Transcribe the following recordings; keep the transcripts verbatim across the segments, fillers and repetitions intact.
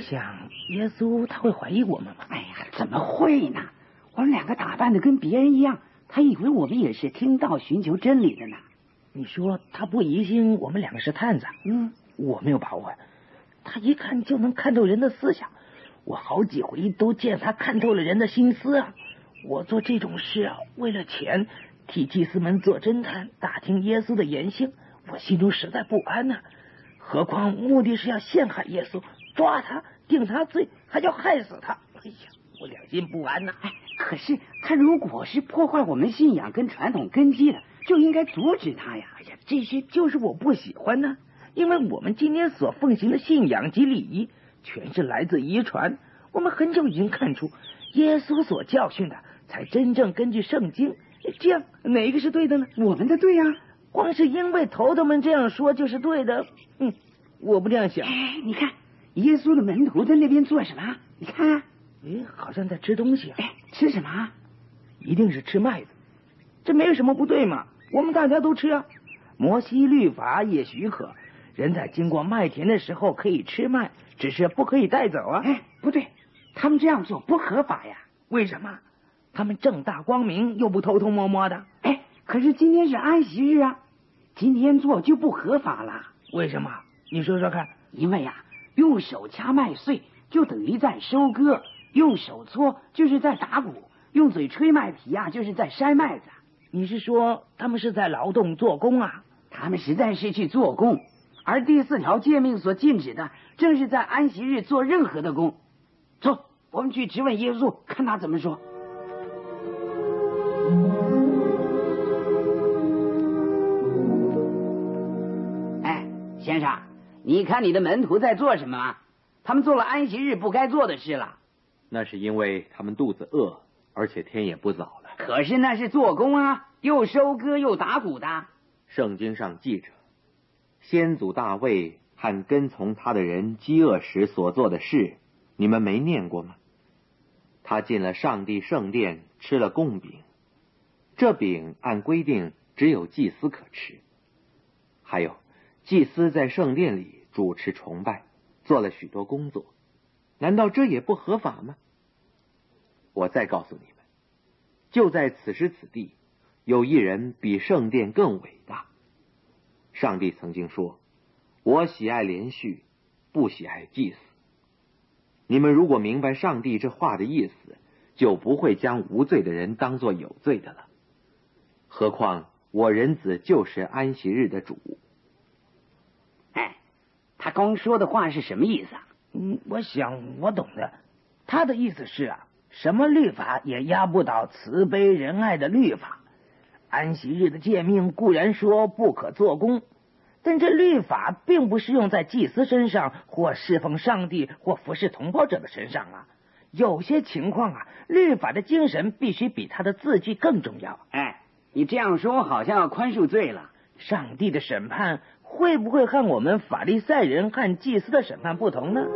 想耶稣他会怀疑我们吗？ 哎呀，怎么会呢？我们两个打扮的跟别人一样，他以为我们也是听道寻求真理的呢。 你说他不疑心我们两个是探子？ 嗯， 我没有把握。他一看就能看透人的思想，我好几回都见他看透了人的心思啊。我做这种事啊，为了钱，替祭司们做侦探，打听耶稣的言行，我心中实在不安呐、啊。何况目的是要陷害耶稣，抓他，定他罪，还要害死他。哎呀，我良心不安呐、啊。 哎，可是他如果是破坏我们信仰跟传统根基的，就应该阻止他呀。 哎呀，这些就是我不喜欢呢、啊，因为我们今天所奉行的信仰及礼仪，全是来自遗传。我们很久已经看出，耶稣所教训的，才真正根据圣经。这样哪一个是对的呢？ 我们的对呀、啊。 光是因为头头们这样说就是对的，嗯，我不这样想。 哎，你看，耶稣的门徒在那边做什么？你看， 哎，好像在吃东西、啊。 哎，吃什么？ 一定是吃麦子，这没有什么不对嘛。我们大家都吃啊。摩西律法也许可，人在经过麦田的时候可以吃麦，只是不可以带走啊。 哎，不对，他们这样做不合法呀。 为什么？他们正大光明，又不偷偷摸摸的。 哎，可是今天是安息日啊，今天做就不合法了。 为什么？你说说看。 因为呀、啊，用手掐麦穗就等于在收割，用手搓就是在打鼓，用嘴吹麦皮啊，就是在筛麦子。 你是说他们是在劳动做工啊？ 他们实在是去做工，而第四条诫命所禁止的，正是在安息日做任何的工。走，我们去质问耶稣，看他怎么说。哎，先生，你看你的门徒在做什么？他们做了安息日不该做的事了。 那是因为他们肚子饿，而且天也不早了。 可是那是做工啊，又收割又打鼓的。 圣经上记着，先祖大卫和跟从他的人饥饿时所做的事，你们没念过吗？他进了上帝圣殿，吃了贡饼，这饼按规定只有祭司可吃。还有，祭司在圣殿里主持崇拜，做了许多工作，难道这也不合法吗？我再告诉你们，就在此时此地，有一人比圣殿更伟大。上帝曾经说，我喜爱连续，不喜爱祭祀。你们如果明白上帝这话的意思，就不会将无罪的人当作有罪的了。何况我人子就是安息日的主。 哎，他刚说的话是什么意思啊？ 嗯，我想我懂的。他的意思是啊，什么律法也压不倒慈悲仁爱的律法。安息日的诫命固然说不可做工，但这律法并不适用在祭司身上，或侍奉上帝，或服侍同胞者的身上啊。有些情况啊，律法的精神必须比它的字句更重要。 哎，你这样说好像要宽恕罪了。 上帝的审判会不会和我们法利赛人和祭司的审判不同呢？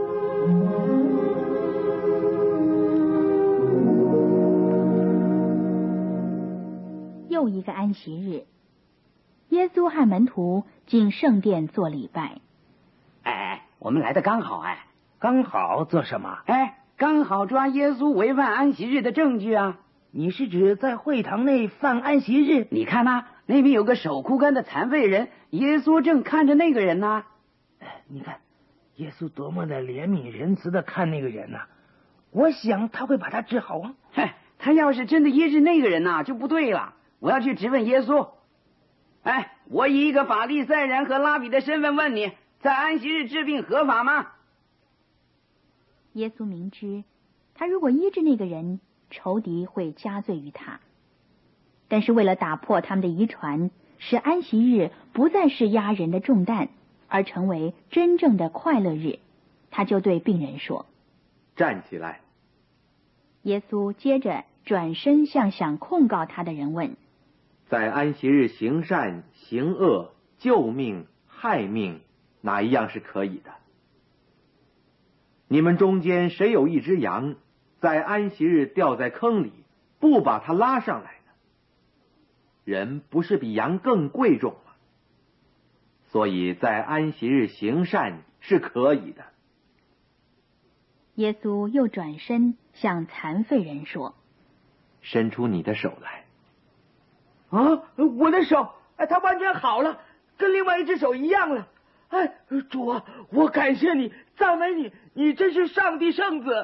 又一个安息日，耶稣和门徒进圣殿做礼拜。 哎，我们来的刚好。哎， 刚好做什么？ 哎，刚好抓耶稣违反安息日的证据啊！ 你是指在会堂内犯安息日？ 你看呐、啊，那边有个手枯干的残废人，耶稣正看着那个人呢、啊。 你看，耶稣多么的怜悯仁慈的看那个人呐、啊！我想他会把他治好啊。 嘿，他要是真的医治那个人呐、啊，就不对了。我要去质问耶稣。哎，我以一个法利赛人和拉比的身份问你，在安息日治病合法吗？ 耶稣明知他如果医治那个人，仇敌会加罪于他，但是为了打破他们的遗传，使安息日不再是压人的重担，而成为真正的快乐日，他就对病人说： 站起来。 耶稣接着转身向想控告他的人问： 在安息日行善、行恶、救命、害命，哪一样是可以的？你们中间谁有一只羊，在安息日掉在坑里，不把它拉上来呢？人不是比羊更贵重吗？所以在安息日行善是可以的。 耶稣又转身向残废人说：“ 伸出你的手来。” 啊，我的手，哎，它完全好了，跟另外一只手一样了。哎，主啊，我感谢你，赞美你，你真是上帝圣子。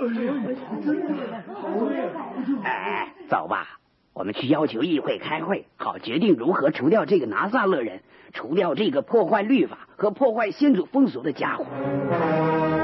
哎，走吧，我们去要求议会开会，好决定如何除掉这个拿撒勒人，除掉这个破坏律法和破坏先祖风俗的家伙。